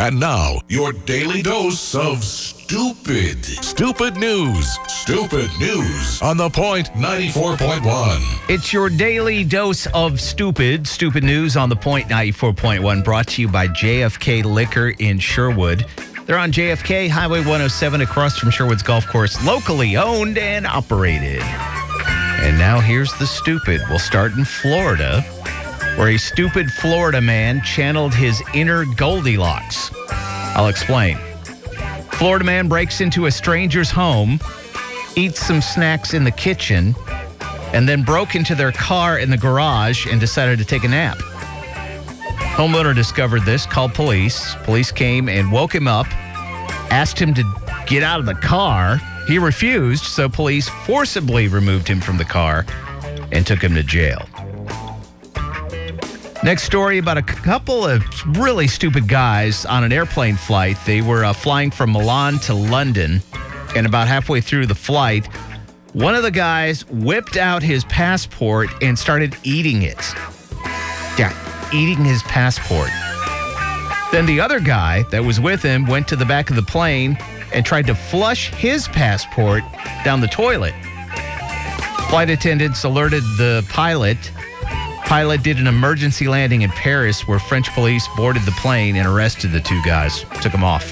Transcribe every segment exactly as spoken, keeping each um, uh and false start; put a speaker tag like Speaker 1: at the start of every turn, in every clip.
Speaker 1: And now, your daily dose of stupid. Stupid news. Stupid news on The Point ninety-four point one.
Speaker 2: It's your daily dose of stupid. Stupid news on The Point ninety-four point one, brought to you by J F K Liquor in Sherwood. They're on J F K, Highway one oh seven, across from Sherwood's Golf Course, locally owned and operated. And now here's the stupid. We'll start in Florida, where a stupid Florida man channeled his inner Goldilocks. I'll explain. Florida man breaks into a stranger's home, eats some snacks in the kitchen, and then broke into their car in the garage and decided to take a nap. Homeowner discovered this, called police. Police came and woke him up, asked him to get out of the car. He refused, so police forcibly removed him from the car and took him to jail. Next story about a couple of really stupid guys on an airplane flight. They were uh, flying from Milan to London, and about halfway through the flight, one of the guys whipped out his passport and started eating it. Yeah, eating his passport. Then the other guy that was with him went to the back of the plane and tried to flush his passport down the toilet. Flight attendants alerted the pilot. Pilot did an emergency landing in Paris, where French police boarded the plane and arrested the two guys, took them off.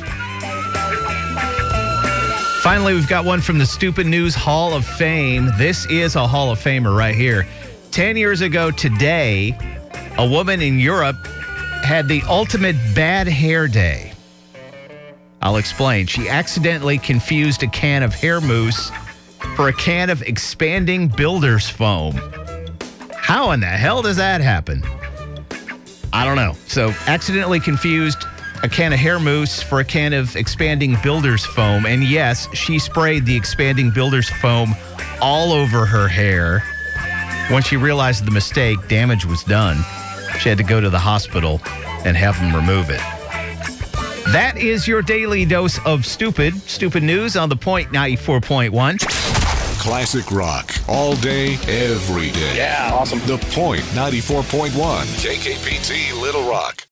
Speaker 2: Finally, we've got one from the Stupid News Hall of Fame. This is a Hall of Famer right here. Ten years ago today, a woman in Europe had the ultimate bad hair day. I'll explain. She accidentally confused a can of hair mousse for a can of expanding builder's foam. How in the hell does that happen? I don't know. So, accidentally confused a can of hair mousse for a can of expanding builder's foam. And yes, she sprayed the expanding builder's foam all over her hair. When she realized the mistake, damage was done. She had to go to the hospital and have them remove it. That is your daily dose of stupid. Stupid news on The Point ninety-four point one.
Speaker 1: Classic rock. All day, every day.
Speaker 3: Yeah, awesome.
Speaker 1: The Point ninety-four point one. K K P T Little Rock.